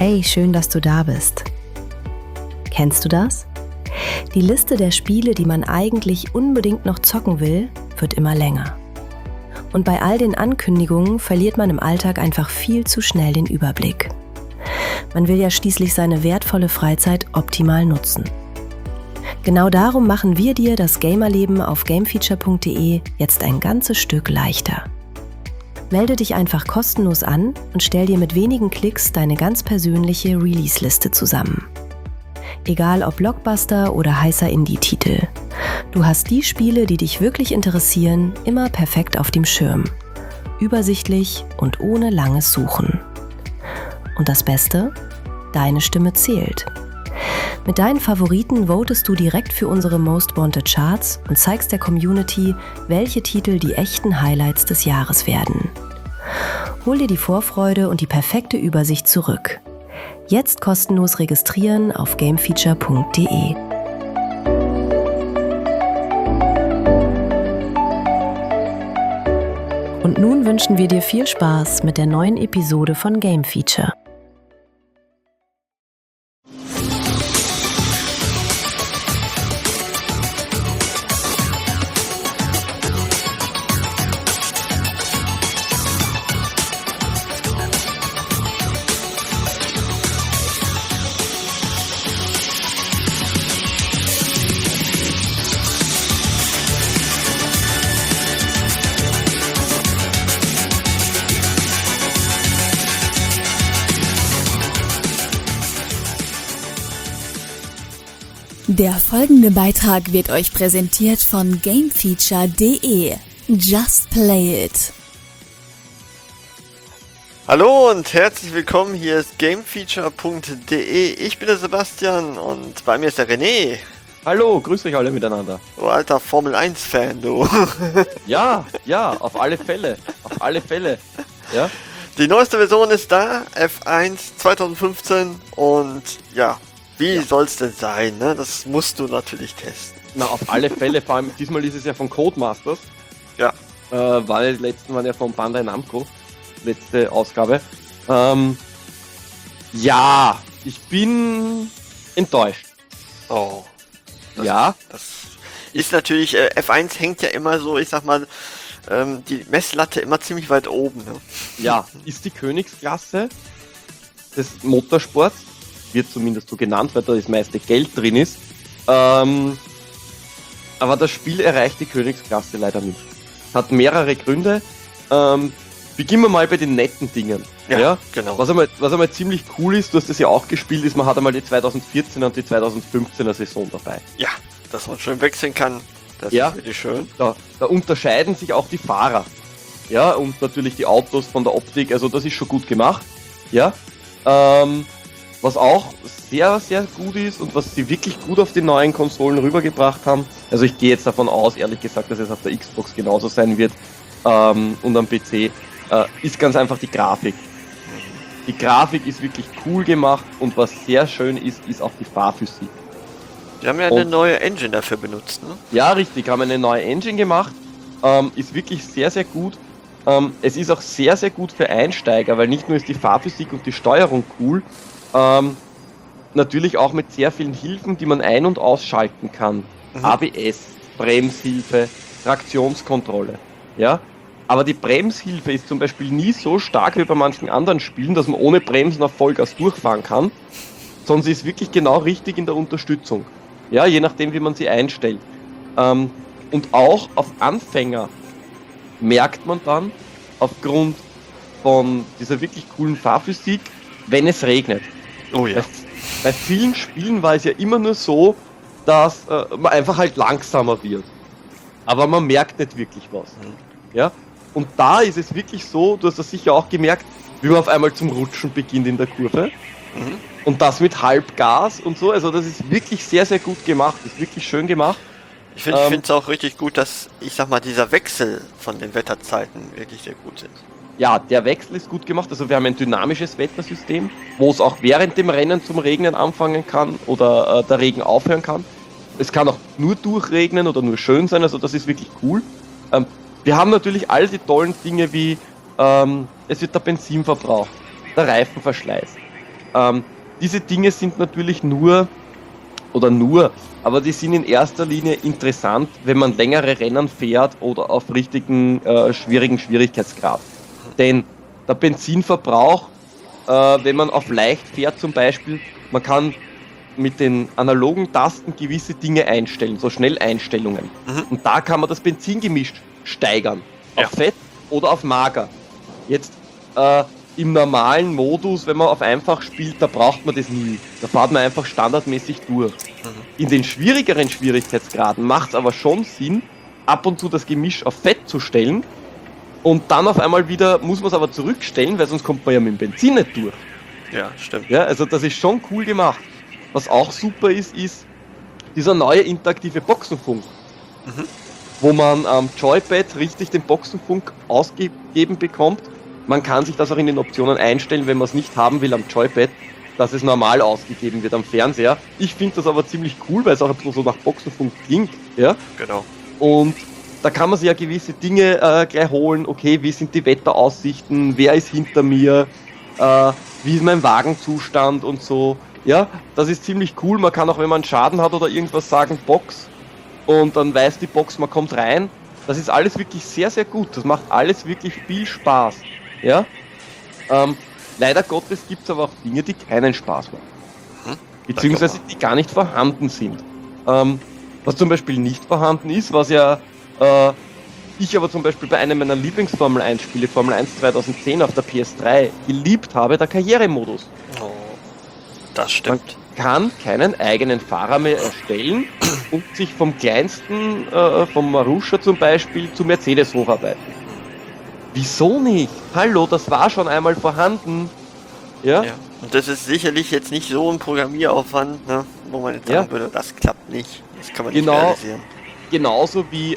Hey, schön, dass du da bist. Kennst du das? Die Liste der Spiele, die man eigentlich unbedingt noch zocken will, wird immer länger. Und bei all den Ankündigungen verliert man im Alltag einfach viel zu schnell den Überblick. Man will ja schließlich seine wertvolle Freizeit optimal nutzen. Genau darum machen wir dir das Gamerleben auf gamefeature.de jetzt ein ganzes Stück leichter. Melde dich einfach kostenlos an und stell dir mit wenigen Klicks deine ganz persönliche Release-Liste zusammen. Egal ob Blockbuster oder heißer Indie-Titel. Du hast die Spiele, die dich wirklich interessieren, immer perfekt auf dem Schirm. Übersichtlich und ohne langes Suchen. Und das Beste? Deine Stimme zählt. Mit deinen Favoriten votest du direkt für unsere Most Wanted Charts und zeigst der Community, welche Titel die echten Highlights des Jahres werden. Hol dir die Vorfreude und die perfekte Übersicht zurück. Jetzt kostenlos registrieren auf gamefeature.de. Und nun wünschen wir dir viel Spaß mit der neuen Episode von Game Feature. Der folgende Beitrag wird euch präsentiert von gamefeature.de. Just play it. Hallo und herzlich willkommen, hier ist gamefeature.de. Ich bin der Sebastian und bei mir ist der René. Hallo, grüßt euch alle miteinander. Du alter Formel 1 Fan, du. Ja, auf alle Fälle, ja. Die neueste Version ist da, F1 2015 und ja, wie soll's denn sein, ne? Das musst du natürlich testen. Na, auf alle Fälle, vor allem diesmal ist es ja von Codemasters. Ja. Weil die letzten waren ja von Bandai Namco, letzte Ausgabe. Ja, ich bin enttäuscht. Oh. Das ist natürlich, F1 hängt ja immer so, ich sag mal, die Messlatte immer ziemlich weit oben, ne? Ja, ist die Königsklasse des Motorsports, wird zumindest so genannt, weil da das meiste Geld drin ist. Aber das Spiel erreicht die Königsklasse leider nicht. Hat mehrere Gründe. Beginnen wir mal bei den netten Dingen. Ja, genau. Was einmal ziemlich cool ist, du hast das ja auch gespielt, ist, man hat einmal die 2014er und die 2015er Saison dabei. Ja, dass man schön wechseln kann, das ist wirklich schön. Da unterscheiden sich auch die Fahrer. Ja, und natürlich die Autos von der Optik, also das ist schon gut gemacht. Ja, was auch sehr, sehr gut ist und was sie wirklich gut auf die neuen Konsolen rübergebracht haben, also ich gehe jetzt davon aus, ehrlich gesagt, dass es auf der Xbox genauso sein wird und am PC, ist ganz einfach die Grafik. Die Grafik ist wirklich cool gemacht und was sehr schön ist auch die Fahrphysik. Die haben ja eine neue Engine dafür benutzt, ne? Ja, richtig, haben eine neue Engine gemacht, ist wirklich sehr, sehr gut. Es ist auch sehr, sehr gut für Einsteiger, weil nicht nur ist die Fahrphysik und die Steuerung cool, natürlich auch mit sehr vielen Hilfen, die man ein- und ausschalten kann. ABS, Bremshilfe, Traktionskontrolle. Ja? Aber die Bremshilfe ist zum Beispiel nie so stark wie bei manchen anderen Spielen, dass man ohne Bremsen auf Vollgas durchfahren kann, sondern sie ist wirklich genau richtig in der Unterstützung. Ja, je nachdem, wie man sie einstellt. Und auch auf Anfänger merkt man dann, aufgrund von dieser wirklich coolen Fahrphysik, wenn es regnet. Oh ja. Bei vielen Spielen war es ja immer nur so, dass man einfach halt langsamer wird. Aber man merkt nicht wirklich was. Ja? Und da ist es wirklich so, du hast das sicher auch gemerkt, wie man auf einmal zum Rutschen beginnt in der Kurve. Und das mit Halbgas und so. Also das ist wirklich sehr, sehr gut gemacht. Das ist wirklich schön gemacht. Ich finde es auch richtig gut, dass, ich sag mal, dieser Wechsel von den Wetterzeiten wirklich sehr gut sind. Ja, der Wechsel ist gut gemacht. Also wir haben ein dynamisches Wettersystem, wo es auch während dem Rennen zum Regnen anfangen kann oder der Regen aufhören kann. Es kann auch nur durchregnen oder nur schön sein, also das ist wirklich cool. Wir haben natürlich all die tollen Dinge wie es wird der Benzin verbraucht, der Reifenverschleiß, Diese Dinge sind natürlich aber die sind in erster Linie interessant, wenn man längere Rennen fährt oder auf richtigen, schwierigen Schwierigkeitsgrad. Denn der Benzinverbrauch, wenn man auf leicht fährt zum Beispiel, man kann mit den analogen Tasten gewisse Dinge einstellen, so Schnelleinstellungen. Und da kann man das Benzingemisch steigern, auf Fett oder auf mager. Jetzt im normalen Modus, wenn man auf einfach spielt, da braucht man das nie. Da fährt man einfach standardmäßig durch. In den schwierigeren Schwierigkeitsgraden macht es aber schon Sinn, ab und zu das Gemisch auf Fett zu stellen und dann auf einmal wieder muss man es aber zurückstellen, weil sonst kommt man ja mit dem Benzin nicht durch. Ja, stimmt. Ja, also das ist schon cool gemacht. Was auch super ist dieser neue interaktive Boxenfunk, wo man am Joypad richtig den Boxenfunk ausgegeben bekommt. Man kann sich das auch in den Optionen einstellen, wenn man es nicht haben will am Joypad, dass es normal ausgegeben wird am Fernseher. Ich finde das aber ziemlich cool, weil es auch ein bisschen so nach Boxenfunk klingt. Ja? Genau. Und da kann man sich ja gewisse Dinge gleich holen. Okay, wie sind die Wetteraussichten, wer ist hinter mir, wie ist mein Wagenzustand und so. Ja, das ist ziemlich cool. Man kann auch, wenn man einen Schaden hat oder irgendwas sagen, Box. Und dann weiß die Box, man kommt rein. Das ist alles wirklich sehr, sehr gut. Das macht alles wirklich viel Spaß. Ja? Leider Gottes gibt es aber auch Dinge, die keinen Spaß machen. Beziehungsweise die gar nicht vorhanden sind. Was zum Beispiel nicht vorhanden ist, was ja ich aber zum Beispiel bei einem meiner Lieblings-Formel 1 Spiele, Formel 1 2010 auf der PS3, geliebt habe, der Karrieremodus. Oh, das stimmt. Man kann keinen eigenen Fahrer mehr erstellen und sich vom kleinsten, vom Marussia zum Beispiel, zu Mercedes hocharbeiten. Wieso nicht? Hallo, das war schon einmal vorhanden. Ja? Ja. Und das ist sicherlich jetzt nicht so ein Programmieraufwand, ne, wo man jetzt sagen würde, das klappt nicht. Das kann man nicht realisieren. Genauso wie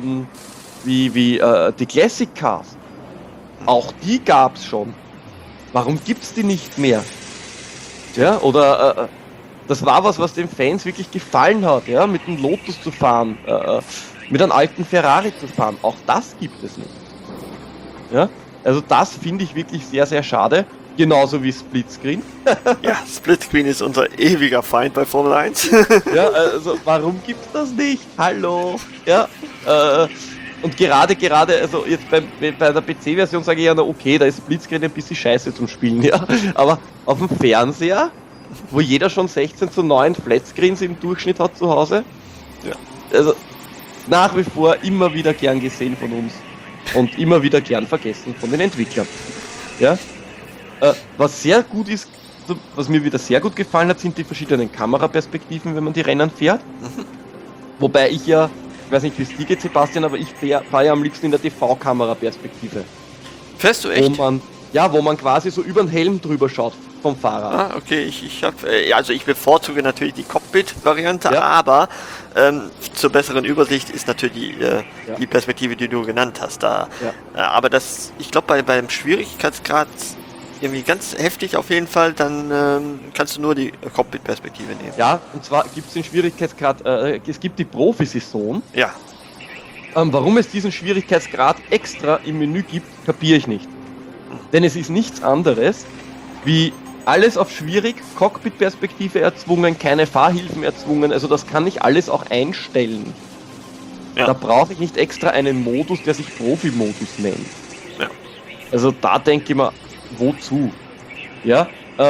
die Classic Cars. Auch die gab's schon. Warum gibt's die nicht mehr? Ja, oder das war was den Fans wirklich gefallen hat, ja, mit einem Lotus zu fahren, mit einem alten Ferrari zu fahren. Auch das gibt es nicht. Ja, also das finde ich wirklich sehr, sehr schade. Genauso wie Splitscreen. Ja, Splitscreen ist unser ewiger Feind bei Formel 1. Ja, also warum gibt's das nicht? Hallo. Ja, und gerade, also jetzt bei der PC-Version sage ich ja, na okay, da ist Splitscreen ein bisschen scheiße zum Spielen, ja. Aber auf dem Fernseher, wo jeder schon 16:9 Flatscreens im Durchschnitt hat zu Hause, Ja. Also nach wie vor immer wieder gern gesehen von uns und immer wieder gern vergessen von den Entwicklern. Ja. Was sehr gut ist, was mir wieder sehr gut gefallen hat, sind die verschiedenen Kameraperspektiven, wenn man die Rennen fährt. Wobei ich weiß nicht, wie es dir geht, Sebastian, aber ich fahre ja am liebsten in der TV-Kameraperspektive. Fährst du echt? Wo man quasi so über den Helm drüber schaut vom Fahrer. Ah, okay, ich bevorzuge natürlich die Cockpit-Variante, Ja. aber zur besseren Übersicht ist natürlich die Perspektive, die du genannt hast, da. Ja. Aber ich glaube, beim Schwierigkeitsgrad irgendwie ganz heftig auf jeden Fall, dann kannst du nur die Cockpit-Perspektive nehmen. Ja, und zwar gibt es den Schwierigkeitsgrad, es gibt die Profisaison. Ja. Warum es diesen Schwierigkeitsgrad extra im Menü gibt, kapiere ich nicht. Denn es ist nichts anderes wie alles auf schwierig, Cockpit-Perspektive erzwungen, keine Fahrhilfen erzwungen, also das kann ich alles auch einstellen. Ja. Da brauche ich nicht extra einen Modus, der sich Profi-Modus nennt. Ja. Also da denke ich mir, wozu? Ja,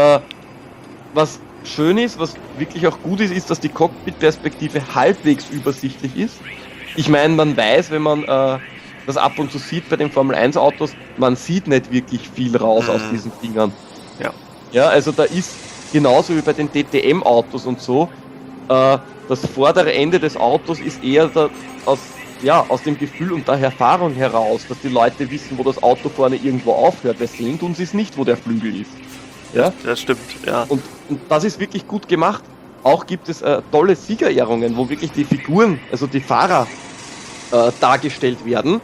was schön ist, was wirklich auch gut ist, dass die Cockpit-Perspektive halbwegs übersichtlich ist. Ich meine, man weiß, wenn man das ab und zu sieht bei den Formel-1-Autos, man sieht nicht wirklich viel raus aus diesen Dingern. Ja. Ja, also da ist genauso wie bei den DTM-Autos und so, das vordere Ende des Autos ist eher aus dem Gefühl und der Erfahrung heraus, dass die Leute wissen, wo das Auto vorne irgendwo aufhört, weil sehen tun sie es nicht, wo der Flügel ist. Ja? Das stimmt, ja. Und das ist wirklich gut gemacht. Auch gibt es tolle Siegerehrungen, wo wirklich die Figuren, also die Fahrer, dargestellt werden.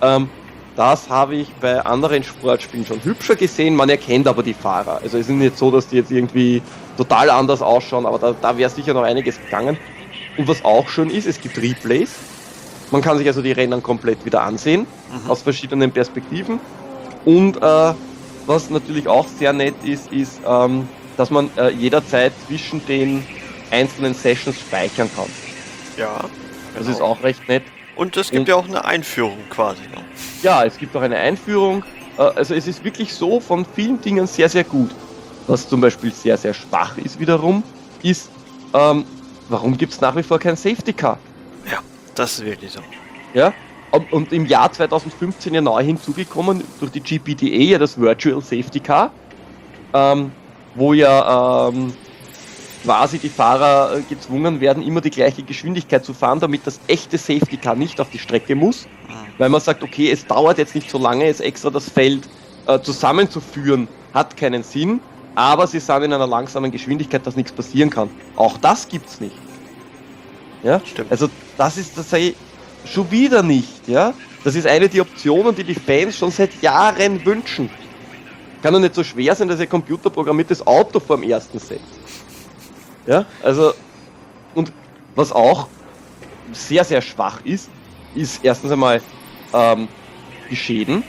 Das habe ich bei anderen Sportspielen schon hübscher gesehen, man erkennt aber die Fahrer. Also es ist nicht so, dass die jetzt irgendwie total anders ausschauen, aber da wäre sicher noch einiges gegangen. Und was auch schön ist, es gibt Replays. Man kann sich also die Rennen komplett wieder ansehen, aus verschiedenen Perspektiven. Und was natürlich auch sehr nett ist, dass man jederzeit zwischen den einzelnen Sessions speichern kann. Ja. Das genau. ist auch recht nett. Und es gibt ja auch eine Einführung quasi noch. Ja, es gibt auch eine Einführung. Also es ist wirklich so von vielen Dingen sehr, sehr gut. Was zum Beispiel sehr, sehr schwach ist wiederum, ist, warum gibt es nach wie vor kein Safety Car? Ja, das ist wirklich so. Ja? Und im Jahr 2015 ja neu hinzugekommen, durch die GPDA, ja das Virtual Safety Car, wo ja quasi die Fahrer gezwungen werden, immer die gleiche Geschwindigkeit zu fahren, damit das echte Safety Car nicht auf die Strecke muss, weil man sagt, okay, es dauert jetzt nicht so lange, jetzt extra das Feld zusammenzuführen, hat keinen Sinn, aber sie sind in einer langsamen Geschwindigkeit, dass nichts passieren kann. Auch das gibt's nicht. Ja? Stimmt. Also das ist tatsächlich schon wieder nicht, ja. Das ist eine der Optionen, die die Fans schon seit Jahren wünschen. Kann doch nicht so schwer sein, dass ihr computerprogrammiertes Auto vor dem ersten seht. Ja, also, und was auch sehr, sehr schwach ist erstens einmal die Schäden.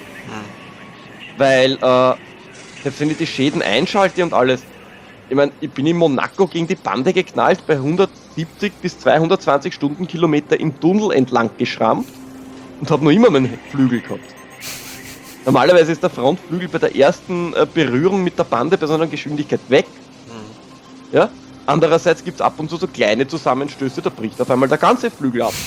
Weil, selbst wenn ich die Schäden einschalte und alles, ich meine, ich bin in Monaco gegen die Bande geknallt, bei 170 bis 220 Stundenkilometer im Tunnel entlang geschrammt und habe noch immer meinen Flügel gehabt. Normalerweise ist der Frontflügel bei der ersten Berührung mit der Bande bei so einer Geschwindigkeit weg. Ja? Andererseits gibt es ab und zu so kleine Zusammenstöße, da bricht auf einmal der ganze Flügel ab.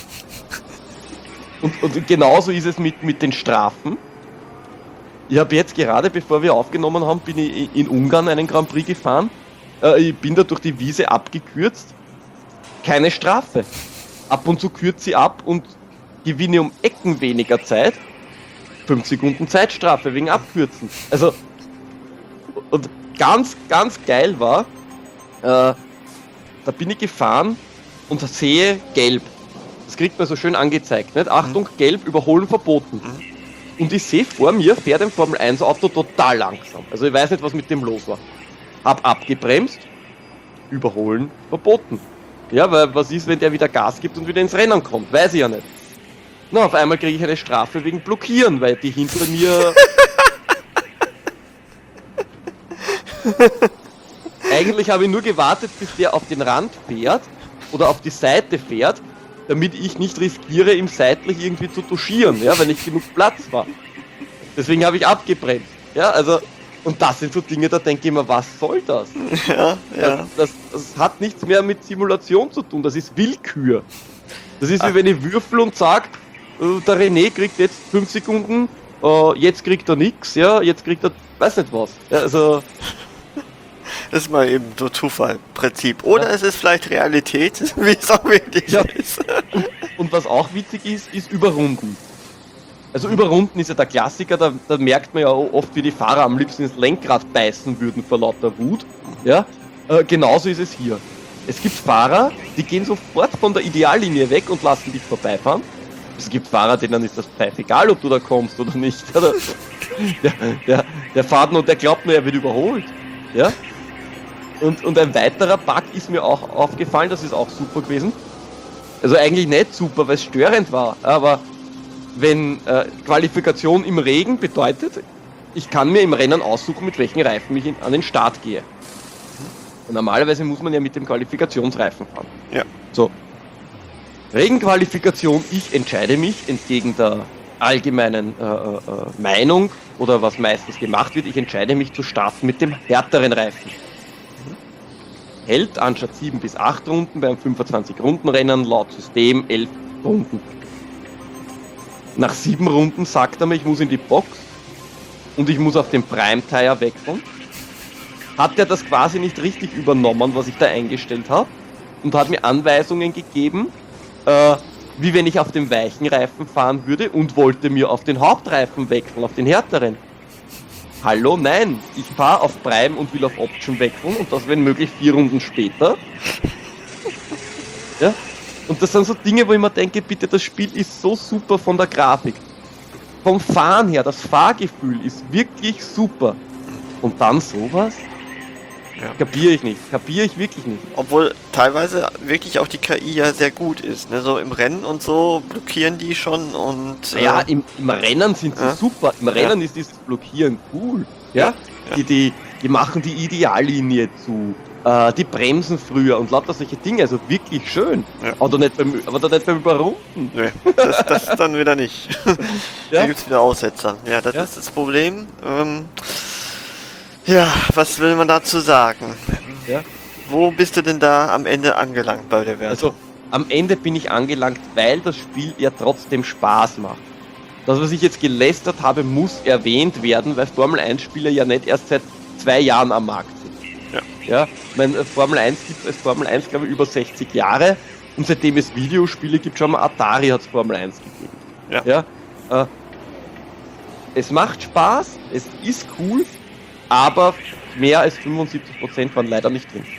Und genauso ist es mit den Strafen. Ich habe jetzt gerade, bevor wir aufgenommen haben, bin ich in Ungarn einen Grand Prix gefahren. Ich bin da durch die Wiese abgekürzt. Keine Strafe. Ab und zu kürze ich ab und gewinne um Ecken weniger Zeit. 5 Sekunden Zeitstrafe wegen Abkürzen. Also, und ganz, ganz geil war, da bin ich gefahren und sehe gelb. Das kriegt man so schön angezeigt, nicht? Achtung, gelb, überholen verboten. Und ich sehe vor mir, fährt ein Formel 1 Auto total langsam. Also ich weiß nicht, was mit dem los war. Hab abgebremst, überholen verboten. Ja, weil was ist, wenn der wieder Gas gibt und wieder ins Rennen kommt? Weiß ich ja nicht. Na, auf einmal kriege ich eine Strafe wegen Blockieren, weil die hinter mir... Eigentlich habe ich nur gewartet, bis der auf den Rand fährt oder auf die Seite fährt, damit ich nicht riskiere, ihm seitlich irgendwie zu touchieren, ja, weil nicht genug Platz war. Deswegen habe ich abgebremst. Ja, also, und das sind so Dinge, da denke ich mir, was soll das? Ja, ja. Das hat nichts mehr mit Simulation zu tun, das ist Willkür. Das ist wie wenn ich würfel und sage, der René kriegt jetzt 5 Sekunden, jetzt kriegt er nichts, ja, jetzt kriegt er, weiß nicht was. Ja, also... Das ist mal eben so Zufallprinzip. Oder es ist vielleicht Realität, wie es auch wirklich ist. Und was auch witzig ist Überrunden. Also Überrunden ist ja der Klassiker, da merkt man ja oft, wie die Fahrer am liebsten ins Lenkrad beißen würden vor lauter Wut. Ja? Genauso ist es hier. Es gibt Fahrer, die gehen sofort von der Ideallinie weg und lassen dich vorbeifahren. Es gibt Fahrer, denen ist das egal, ob du da kommst oder nicht. Der fährt nur, der glaubt nur, er wird überholt. Ja? Und ein weiterer Bug ist mir auch aufgefallen, das ist auch super gewesen. Also eigentlich nicht super, weil es störend war, aber wenn Qualifikation im Regen bedeutet, ich kann mir im Rennen aussuchen, mit welchen Reifen ich an den Start gehe. Und normalerweise muss man ja mit dem Qualifikationsreifen fahren. Ja. So. Regenqualifikation, ich entscheide mich entgegen der allgemeinen Meinung oder was meistens gemacht wird, ich entscheide mich zu starten mit dem härteren Reifen. Hält anstatt 7 bis 8 Runden beim 25-Runden-Rennen laut System 11 Runden. Nach 7 Runden sagt er mir, ich muss in die Box und ich muss auf den Prime-Tire wechseln. Hat er das quasi nicht richtig übernommen, was ich da eingestellt habe, und hat mir Anweisungen gegeben, wie wenn ich auf dem weichen Reifen fahren würde, und wollte mir auf den Hauptreifen wechseln, auf den härteren. Hallo, nein, ich fahre auf Prime und will auf Option wechseln, und das wenn möglich 4 Runden später. Ja? Und das sind so Dinge, wo ich mir denke, bitte, das Spiel ist so super von der Grafik. Vom Fahren her, das Fahrgefühl ist wirklich super. Und dann sowas? Ja. Kapiere ich nicht, kapiere ich wirklich nicht. Obwohl teilweise wirklich auch die KI ja sehr gut ist. Ne? So im Rennen und so blockieren die schon und... Ja, im Rennen sind sie super. Im Rennen ist dieses Blockieren cool. Ja? Ja. Die die machen die Ideallinie zu, die bremsen früher und lauter solche Dinge, also wirklich schön. Ja. Aber doch nicht beim Überrunden. Nee, das dann wieder nicht. Ja? Da gibt's wieder Aussetzer. Ja, das Ja. ist das Problem. Ja, was will man dazu sagen? Ja. Wo bist du denn da am Ende angelangt bei der Wertung? Also am Ende bin ich angelangt, weil das Spiel ja trotzdem Spaß macht. Das, was ich jetzt gelästert habe, muss erwähnt werden, weil Formel-1-Spieler ja nicht erst seit 2 Jahren am Markt sind. Ja, ich meine, Formel 1 gibt es Formel 1, glaube ich, über 60 Jahre und seitdem es Videospiele gibt, schon mal Atari hat es Formel 1 gegeben. Ja, es macht Spaß, es ist cool, aber mehr als 75% waren leider nicht drin.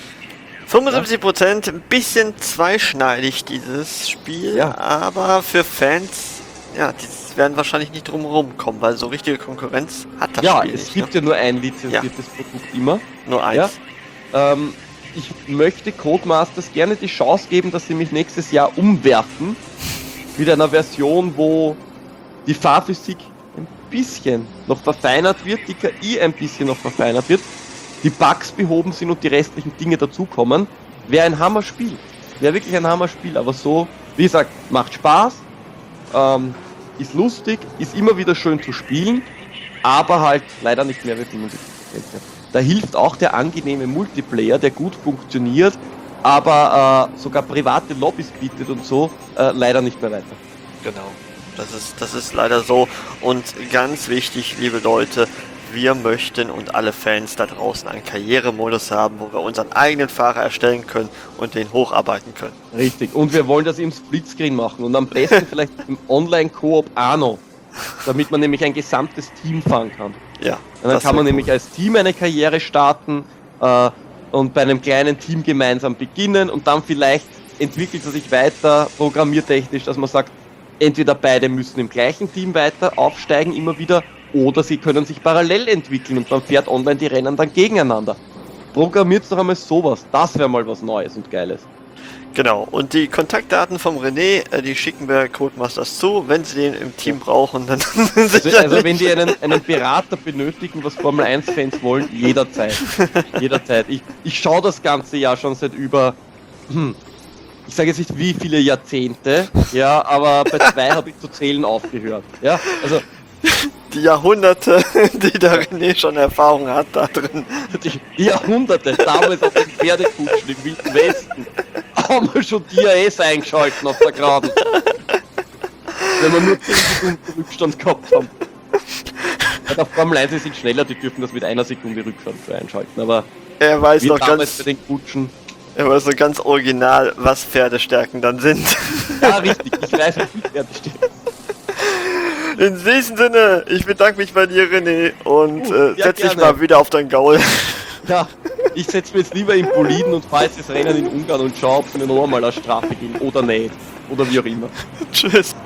75%, ein bisschen zweischneidig dieses Spiel, Ja. aber für Fans, ja, die werden wahrscheinlich nicht drum herum kommen, weil so richtige Konkurrenz hat das Ja, Spiel es nicht. gibt ja nur ein lizenziertes Produkt immer. Nur eins. Ja. Ich möchte Codemasters gerne die Chance geben, dass sie mich nächstes Jahr umwerfen mit einer Version, wo die Fahrphysik ein bisschen noch verfeinert wird, die KI ein bisschen noch verfeinert wird, die Bugs behoben sind und die restlichen Dinge dazukommen. Wäre ein Hammerspiel. Wäre wirklich ein Hammerspiel, aber so, wie gesagt, macht Spaß, ist lustig, ist immer wieder schön zu spielen, aber halt leider nicht mehr wie 75%. Da hilft auch der angenehme Multiplayer, der gut funktioniert, aber sogar private Lobbys bietet und so, leider nicht mehr weiter. Genau. Das ist leider so. Und ganz wichtig, liebe Leute, wir möchten und alle Fans da draußen einen Karrieremodus haben, wo wir unseren eigenen Fahrer erstellen können und den hocharbeiten können. Richtig. Und wir wollen das im Splitscreen machen und am besten vielleicht im Online-Koop auch noch, damit man nämlich ein gesamtes Team fahren kann. Ja. Und dann kann man nämlich als Team eine Karriere starten und bei einem kleinen Team gemeinsam beginnen und dann vielleicht entwickelt es sich weiter programmiertechnisch, dass man sagt, entweder beide müssen im gleichen Team weiter aufsteigen immer wieder oder sie können sich parallel entwickeln und man fährt online die Rennen dann gegeneinander. Programmiert doch einmal sowas, das wäre mal was Neues und Geiles. Genau, und die Kontaktdaten vom René, die schicken wir Codemasters zu, wenn sie den im Team brauchen, dann Also wenn die einen Berater benötigen, was Formel 1 Fans wollen, jederzeit. Jederzeit. Ich schaue das ganze Jahr schon seit über, ich sage jetzt nicht wie viele Jahrzehnte, ja, aber bei 2 habe ich zu zählen aufgehört. Ja, also die Jahrhunderte, die der René schon Erfahrung hat da drin. die Jahrhunderte, damals auf den Pferdekutschen im Wilden Westen, haben wir schon DRS eingeschalten auf der Geraden. Wenn wir nur 10 Sekunden Rückstand gehabt haben. Bei der Formel 1 sind schneller, die dürfen das mit 1 Sekunde Rückstand einschalten, aber Er weiß wie noch damals bei ganz, den Kutschen. er weiß so ganz original, was Pferdestärken dann sind. Ja, richtig, ich weiß, wie viel Pferde steht. In diesem Sinne, ich bedanke mich bei dir, René, und Ja, setz dich gerne. mal wieder auf dein Gaul. Ja, ich setze mir jetzt lieber im Boliden und fahre jetzt das Rennen in Ungarn und schau, ob sie mir noch einmal eine Strafe geben oder nicht. Oder wie auch immer. Tschüss.